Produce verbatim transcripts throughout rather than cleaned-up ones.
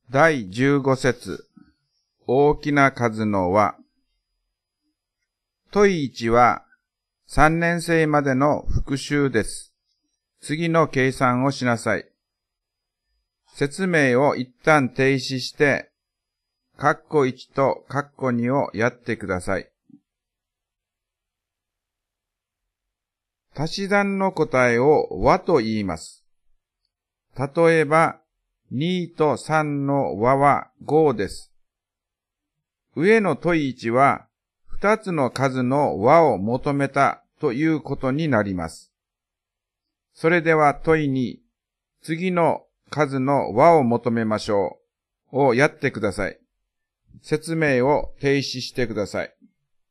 だいじゅうご節、大きな数の和。問いいちは、さんねん生までの復習です。次の計算をしなさい。説明を一旦停止して、括弧いちと括弧にをやってください。足し算の答えを和と言います。例えば、にとさんの和はごです。上の問いいちは、ふたつの数の和を求めたということになります。それでは問いに、次の数の和を求めましょうをやってください。説明を停止してください。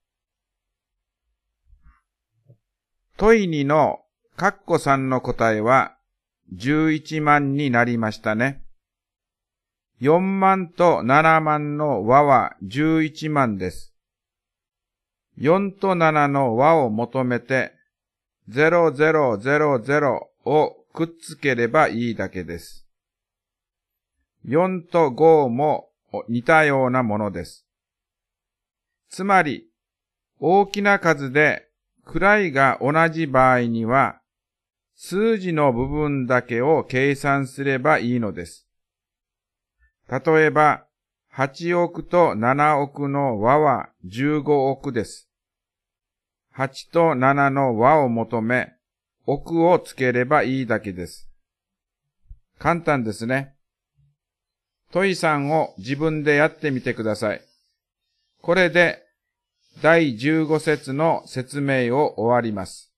問いにの括弧さんの答えはじゅういちまんになりましたね。よんまんとななまんの和はじゅういちまんです。よんとななの和を求めてゼロゼロゼロゼロをくっつければいいだけです。よんとごも似たようなものです。つまり、大きな数で位が同じ場合には、数字の部分だけを計算すればいいのです。例えば、はちおくとななおくの和はじゅうごおくです。はちとななの和を求め、億をつければいいだけです。簡単ですね。問いさんを自分でやってみてください。これでだいじゅうご節の説明を終わります。